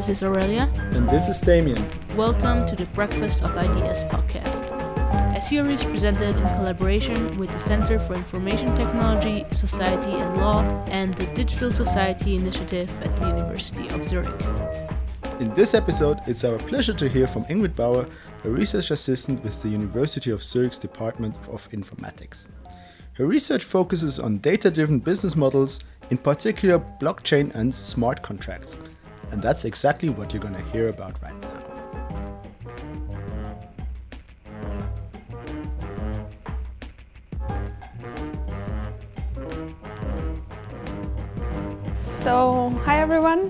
This is Aurelia. And this is Damien. Welcome to the Breakfast of Ideas podcast, a series presented in collaboration with the Center for Information Technology, Society and Law and the Digital Society Initiative at the University of Zurich. In this episode, it's our pleasure to hear from Ingrid Bauer, a research assistant with the University of Zurich's Department of Informatics. Her research focuses on data-driven business models, in particular blockchain and smart contracts. And that's exactly what you're going to hear about right now. So, hi everyone.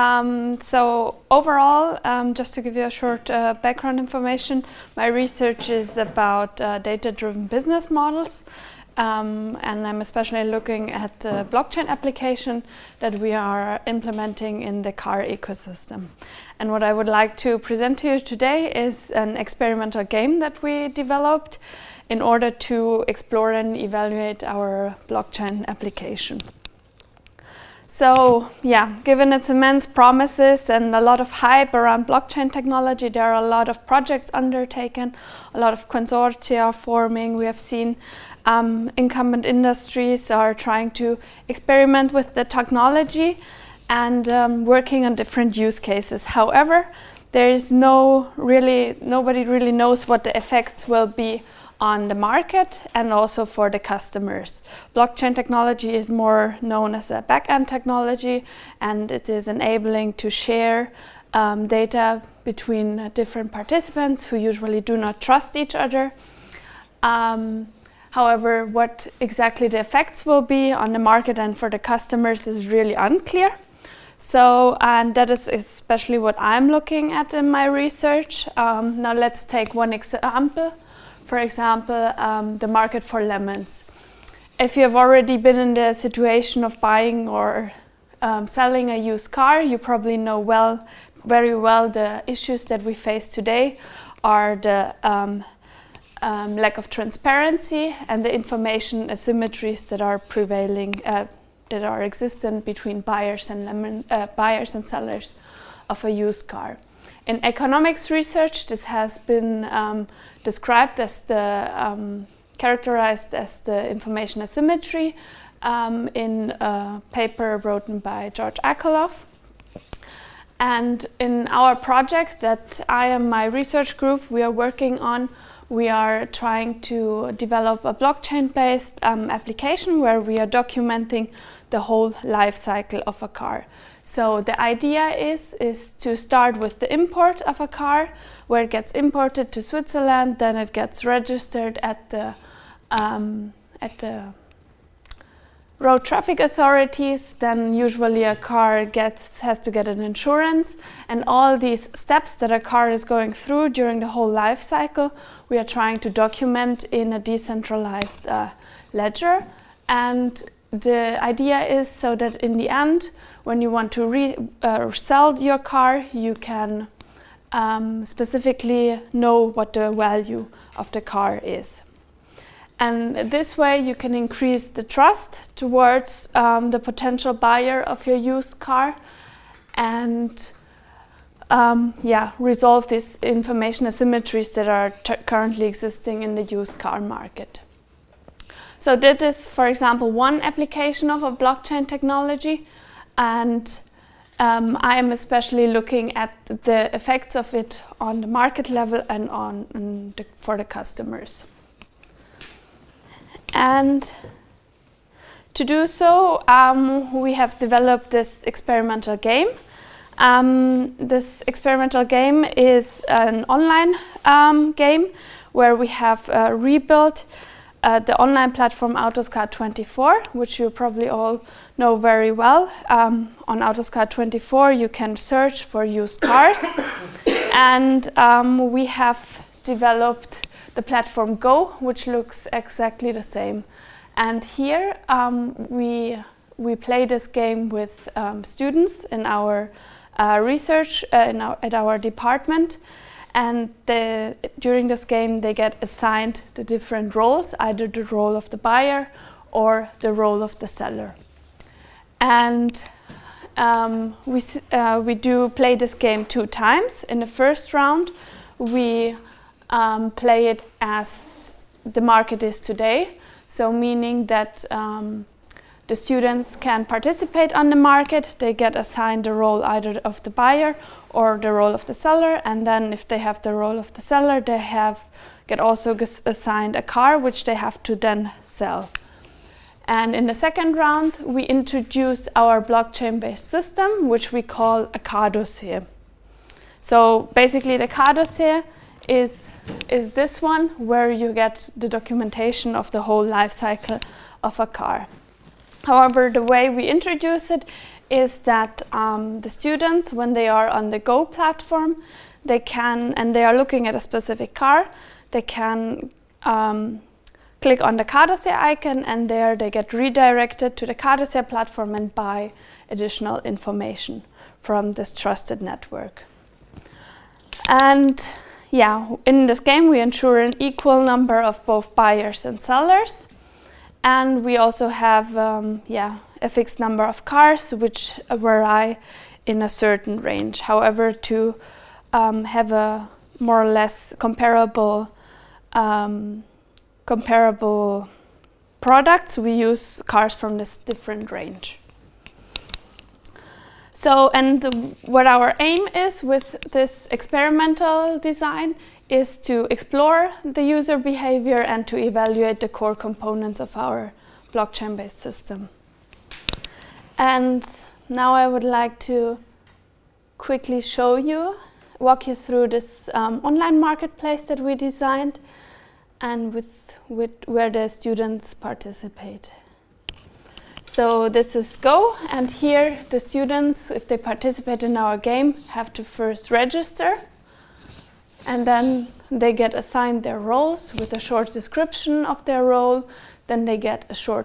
Overall, just to give you a short background information, my research is about data-driven business models. And I'm especially looking at the blockchain application that we are implementing in the car ecosystem. And what I would like to present to you today is an experimental game that we developed in order to explore and evaluate our blockchain application. So, given its immense promises and a lot of hype around blockchain technology, there are a lot of projects undertaken, a lot of consortia are forming. We have seen incumbent industries are trying to experiment with the technology and working on different use cases. However, there is nobody really knows what the effects will be on the market and also for the customers. Blockchain technology is more known as a back-end technology, and it is enabling to share data between different participants who usually do not trust each other. However, what exactly the effects will be on the market and for the customers is really unclear. So, and that is especially what I'm looking at in my research. Now let's take one example. For example, the market for lemons. If you have already been in the situation of buying or selling a used car, you probably know very well the issues that we face today are the lack of transparency and the information asymmetries that are prevailing, that are existent between buyers and sellers of a used car. In economics research, this has been described as characterized as the information asymmetry in a paper written by George Akerlof. And in our project that I and my research group we are working on, we are trying to develop a blockchain-based application where we are documenting the whole life cycle of a car. So the idea is to start with the import of a car, where it gets imported to Switzerland, then it gets registered at the road traffic authorities, then usually a car has to get an insurance, and all these steps that a car is going through during the whole life cycle, we are trying to document in a decentralized ledger. And the idea is so that in the end, when you want to sell your car, you can specifically know what the value of the car is. And this way you can increase the trust towards the potential buyer of your used car and resolve these information asymmetries that are currently existing in the used car market. So that is, for example, one application of a blockchain technology. And I am especially looking at the effects of it on the market level and for the customers. And to do so, we have developed this experimental game. This experimental game is an online game where we have rebuilt the online platform Autoscar24, which you probably all know very well. On Autoscar24 you can search for used cars and we have developed the platform Go, which looks exactly the same. And here we play this game with students in our research at our department. And during this game they get assigned the different roles, either the role of the buyer or the role of the seller. And we do play this game 2 times. In the first round, we play it as the market is today. So meaning that the students can participate on the market. They get assigned the role either of the buyer or the role of the seller. And then if they have the role of the seller, they get also assigned a car, which they have to then sell. And in the second round, we introduce our blockchain-based system, which we call a car dossier. So basically, the car dossier is this one, where you get the documentation of the whole life cycle of a car. However, the way we introduce it is that the students, when they are on the Go platform, and they are looking at a specific car, they can click on the car dossier icon, and there they get redirected to the car dossier platform and buy additional information from this trusted network. And yeah, in this game we ensure an equal number of both buyers and sellers, and we also have a fixed number of cars which vary in a certain range. However, to have a more or less comparable products, we use cars from this different range. So, and what our aim is with this experimental design is to explore the user behavior and to evaluate the core components of our blockchain-based system. And now I would like to quickly walk you through this online marketplace that we designed and where the students participate. So this is Go, and here the students, if they participate in our game, have to first register, and then they get assigned their roles with a short description of their role. Then they get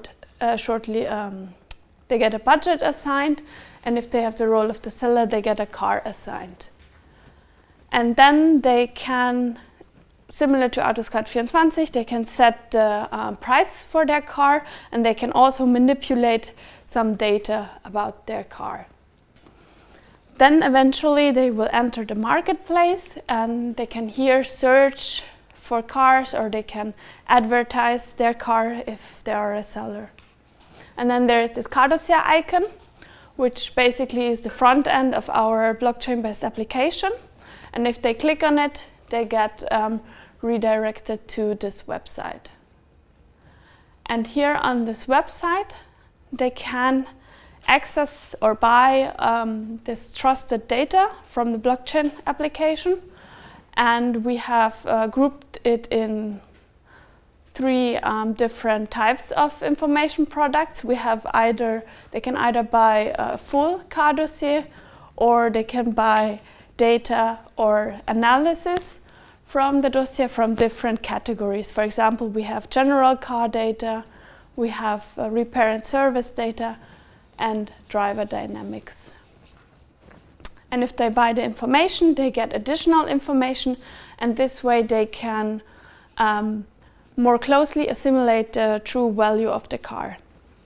they get a budget assigned, and if they have the role of the seller, they get a car assigned. And then they can, similar to Autoscout24, they can set the price for their car, and they can also manipulate some data about their car. Then eventually they will enter the marketplace, and they can here search for cars, or they can advertise their car if they are a seller. And then there is this car dossier icon, which basically is the front end of our blockchain-based application. And if they click on it, they get redirected to this website. And here on this website, they can access or buy this trusted data from the blockchain application. And we have grouped it in 3 different types of information products. They can either buy a full car dossier, or they can buy data or analysis from the dossier from different categories. For example, we have general car data, we have repair and service data, and driver dynamics. And if they buy the information, they get additional information, and this way they can more closely assimilate the true value of the car.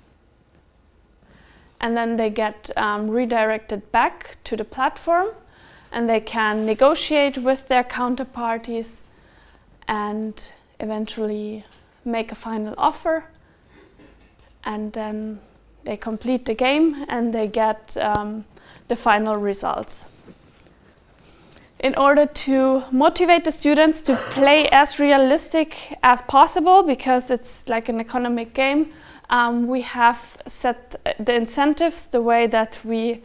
And then they get redirected back to the platform, and they can negotiate with their counterparties and eventually make a final offer. And then they complete the game and they get the final results. In order to motivate the students to play as realistic as possible, because it's like an economic game, we have set the incentives the way that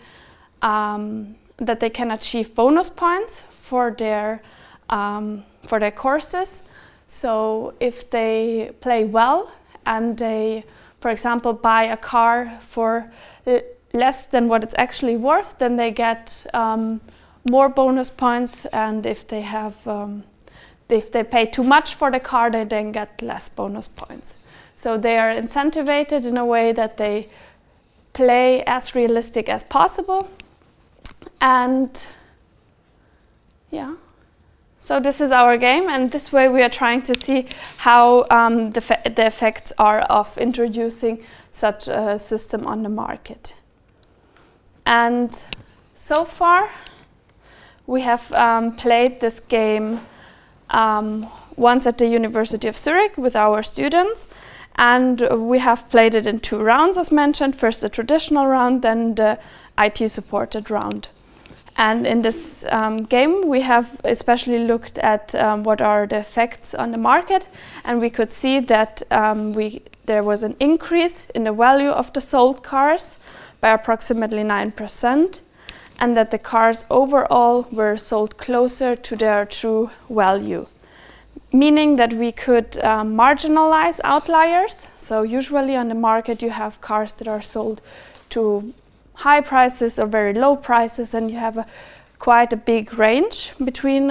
that they can achieve bonus points for their courses. So if they play well and they, for example, buy a car for less than what it's actually worth, then they get more bonus points, and if they pay too much for the car, they then get less bonus points. So they are incentivized in a way that they play as realistic as possible. And yeah, so this is our game, and this way we are trying to see how the effects are of introducing such a system on the market. And so far, we have played this game once at the University of Zurich with our students, and we have played it in 2 rounds, as mentioned. First the traditional round, then the IT-supported round. And in this game, we have especially looked at what are the effects on the market, and we could see that there was an increase in the value of the sold cars by approximately 9%, and that the cars overall were sold closer to their true value, meaning that we could marginalize outliers. So usually on the market you have cars that are sold to high prices or very low prices, and you have quite a big range between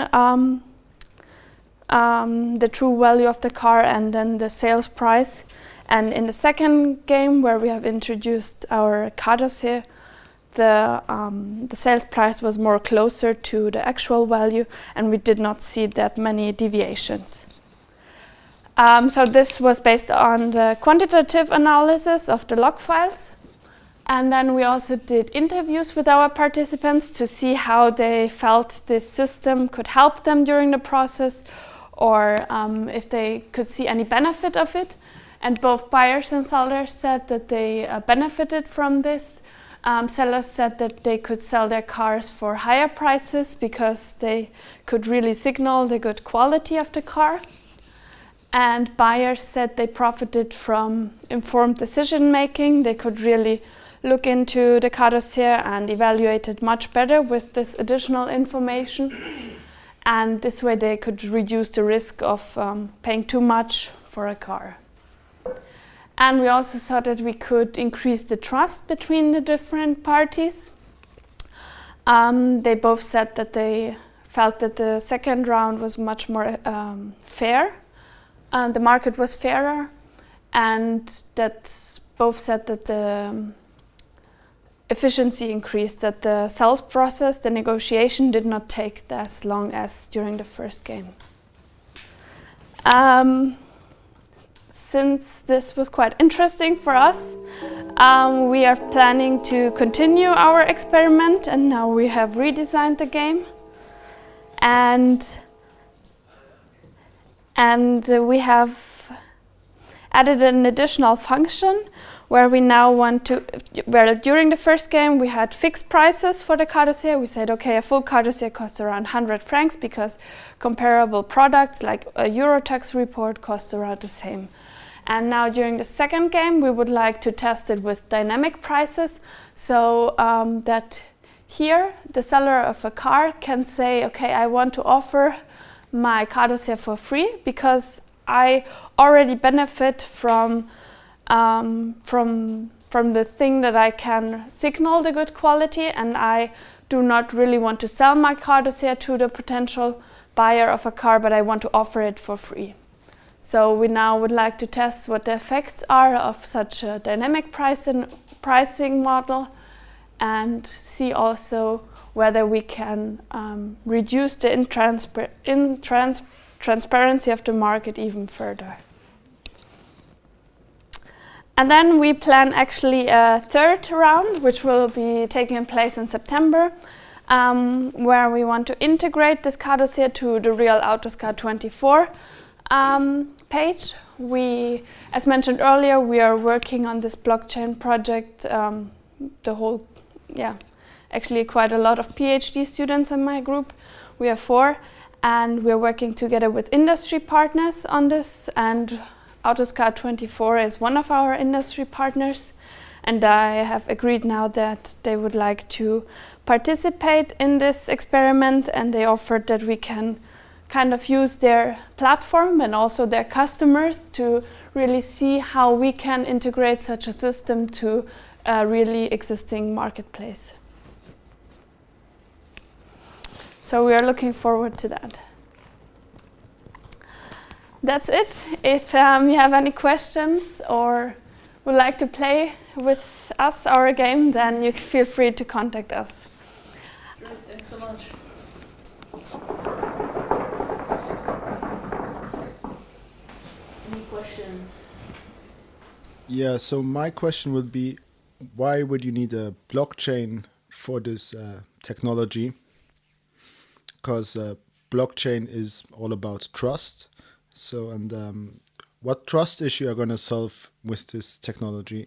the true value of the car and then the sales price. And in the second game, where we have introduced our car dossier, the sales price was more closer to the actual value, and we did not see that many deviations. So this was based on the quantitative analysis of the log files. And then we also did interviews with our participants to see how they felt this system could help them during the process, or if they could see any benefit of it. And both buyers and sellers said that they benefited from this. Sellers said that they could sell their cars for higher prices because they could really signal the good quality of the car. And buyers said they profited from informed decision making. They could really look into the car dossier and evaluate it much better with this additional information. And this way they could reduce the risk of paying too much for a car. And we also saw that we could increase the trust between the different parties. They both said that they felt that the second round was much more fair. The market was fairer, and that both said that the efficiency increased, that the sales process, the negotiation did not take as long as during the first game. Since this was quite interesting for us, we are planning to continue our experiment, and now we have redesigned the game. And we have added an additional function where we now want to, where during the first game we had fixed prices for the car dossier. We said, okay, a full car dossier costs around 100 francs because comparable products like a Eurotax report costs around the same. And now during the second game we would like to test it with dynamic prices, so that here the seller of a car can say, okay, I want to offer my car dossier for free because I already benefit from the thing that I can signal the good quality, and I do not really want to sell my car dossier to the potential buyer of a car, but I want to offer it for free. So we now would like to test what the effects are of such a dynamic pricing model, and see also whether we can reduce the transparency of the market even further. And then we plan actually a third round, which will be taking place in September, where we want to integrate this car dossier to the Real Autoscar24 page. We, as mentioned earlier, we are working on this blockchain project, actually quite a lot of PhD students in my group. We have 4, and we're working together with industry partners on this, and Autoscar24 is one of our industry partners, and I have agreed now that they would like to participate in this experiment, and they offered that we can kind of use their platform and also their customers to really see how we can integrate such a system to a really existing marketplace. So we are looking forward to that. That's it. If you have any questions or would like to play with us our game, then you feel free to contact us. Great, thanks so much. Any questions? Yeah, so my question would be, why would you need a blockchain for this technology, because blockchain is all about trust. So, and what trust issue are going to solve with this technology?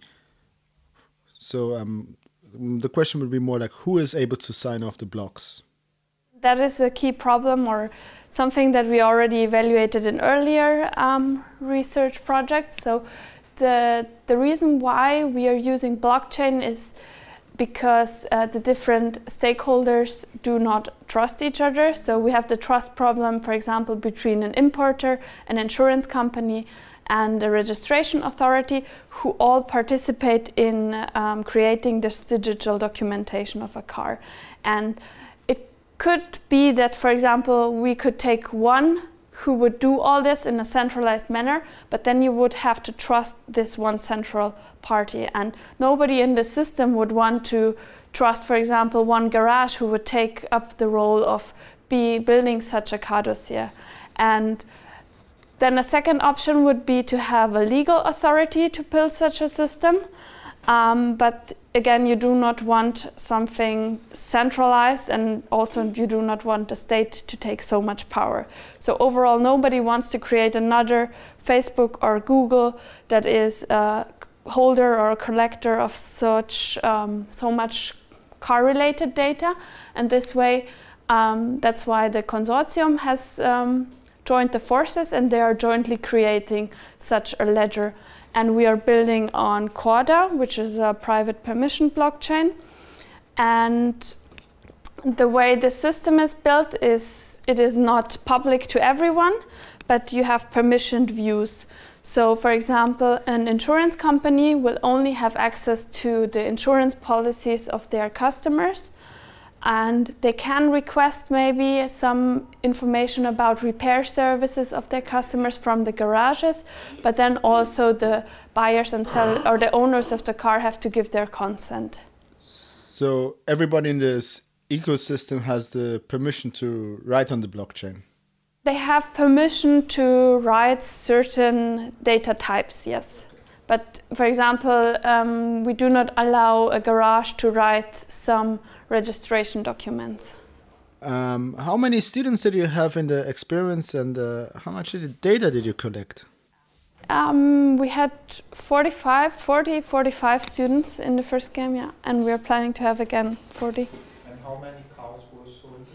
So the question would be more like, who is able to sign off the blocks? That is a key problem, or something that we already evaluated in earlier research projects. So the reason why we are using blockchain is because the different stakeholders do not trust each other. So we have the trust problem, for example, between an importer, an insurance company, and a registration authority, who all participate in creating this digital documentation of a car. And it could be that, for example, we could take one who would do all this in a centralized manner, but then you would have to trust this one central party. And nobody in the system would want to trust, for example, one garage who would take up the role of building such a car dossier. And then a second option would be to have a legal authority to build such a system. But again, you do not want something centralized, and also you do not want the state to take so much power. So overall, nobody wants to create another Facebook or Google that is a holder or a collector of such so much car-related data. And this way, that's why the consortium has joined the forces, and they are jointly creating such a ledger. And we are building on Corda, which is a private permission blockchain. And the way the system is built is it is not public to everyone, but you have permissioned views. So, for example, an insurance company will only have access to the insurance policies of their customers. And they can request maybe some information about repair services of their customers from the garages, but then also the buyers and sellers or the owners of the car have to give their consent. So everybody in this ecosystem has the permission to write on the blockchain? They have permission to write certain data types, yes. But for example, we do not allow a garage to write some registration documents. How many students did you have in the experience, and how much data did you collect? We had 45 students in the first game, yeah, and we are planning to have again 40. And how many cars were sold?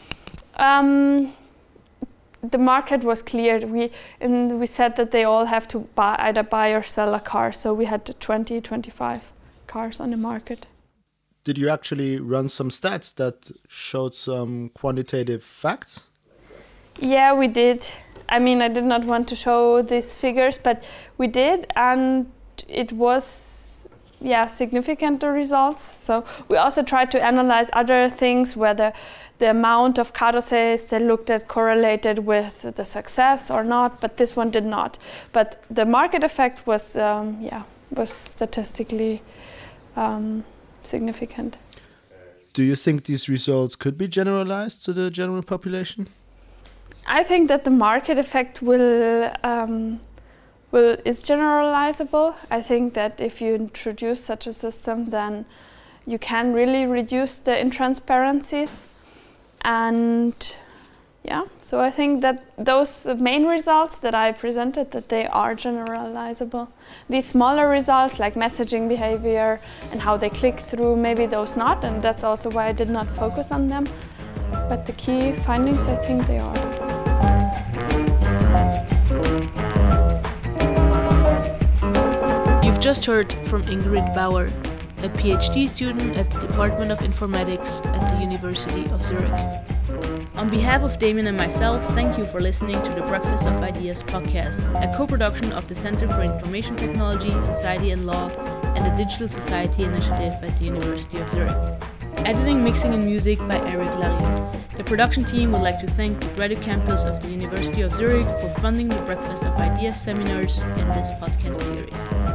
The market was cleared. We said that they all have to either buy or sell a car, so we had 25 cars on the market. Did you actually run some stats that showed some quantitative facts? Yeah, we did. I mean, I did not want to show these figures, but we did, and it was, significant, the results. So we also tried to analyze other things, whether the amount of car dossiers they looked at correlated with the success or not, but this one did not. But the market effect was statistically significant. Do you think these results could be generalized to the general population? I think that the market effect is generalizable. I think that if you introduce such a system, then you can really reduce the intransparencies. And so I think that those main results that I presented, that they are generalizable. These smaller results, like messaging behavior and how they click through, maybe those not, and that's also why I did not focus on them. But the key findings, I think they are. You've just heard from Ingrid Bauer, a PhD student at the Department of Informatics at the University of Zurich. On behalf of Damien and myself, thank you for listening to the Breakfast of Ideas podcast, a co-production of the Center for Information Technology, Society and Law and the Digital Society Initiative at the University of Zurich. Editing, mixing and music by Eric Larian. The production team would like to thank the graduate campus of the University of Zurich for funding the Breakfast of Ideas seminars in this podcast series.